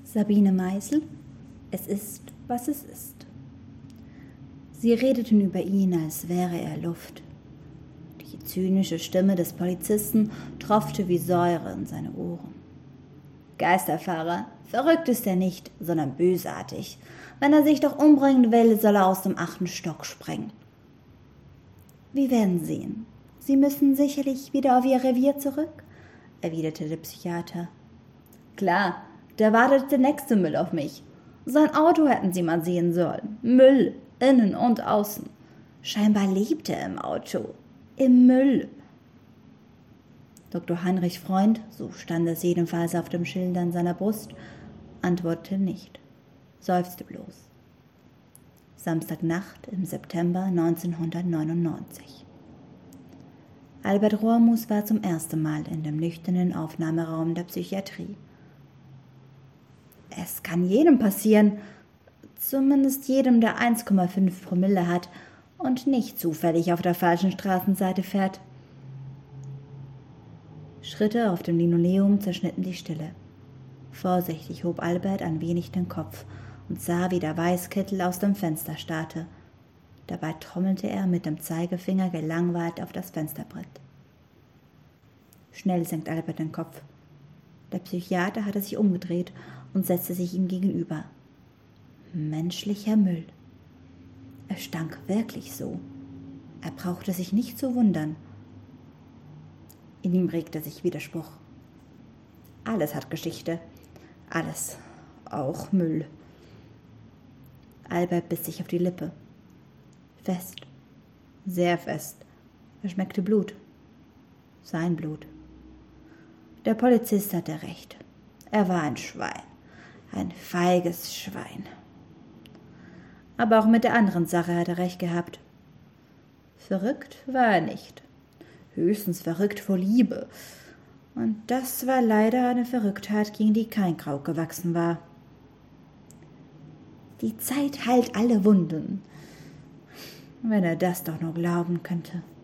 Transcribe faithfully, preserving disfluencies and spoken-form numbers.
Sabine Meisel, es ist, was es ist. Sie redeten über ihn, als wäre er Luft. Die zynische Stimme des Polizisten tropfte wie Säure in seine Ohren. Geisterfahrer, verrückt ist er nicht, sondern bösartig. Wenn er sich doch umbringen will, soll er aus dem achten Stock sprengen. Wir werden sehen. Sie müssen sicherlich wieder auf Ihr Revier zurück, erwiderte der Psychiater. Klar, da wartet der nächste Müll auf mich. Sein Auto hätten Sie mal sehen sollen. Müll, innen und außen. Scheinbar lebt er im Auto. Im Müll. Doktor Heinrich Freund, so stand es jedenfalls auf dem Schild an seiner Brust, antwortete nicht, seufzte bloß. Samstagnacht im September neunzehnhundertneunundneunzig. Albert Rohrmus war zum ersten Mal in dem nüchternen Aufnahmeraum der Psychiatrie. Es kann jedem passieren, zumindest jedem, der eins Komma fünf Promille hat und nicht zufällig auf der falschen Straßenseite fährt. Schritte auf dem Linoleum zerschnitten die Stille. Vorsichtig hob Albert ein wenig den Kopf und sah, wie der Weißkittel aus dem Fenster starrte. Dabei trommelte er mit dem Zeigefinger gelangweilt auf das Fensterbrett. Schnell senkt Albert den Kopf. Der Psychiater hatte sich umgedreht und setzte sich ihm gegenüber. Menschlicher Müll. Er stank wirklich so. Er brauchte sich nicht zu wundern. In ihm regte sich Widerspruch. Alles hat Geschichte. Alles. Auch Müll. Albert biss sich auf die Lippe. Fest. Sehr fest. Er schmeckte Blut. Sein Blut. Der Polizist hatte recht. Er war ein Schwein. Ein feiges Schwein. Aber auch mit der anderen Sache hat er recht gehabt. Verrückt war er nicht. Höchstens verrückt vor Liebe. Und das war leider eine Verrücktheit, gegen die kein Kraut gewachsen war. Die Zeit heilt alle Wunden. Wenn er das doch nur glauben könnte.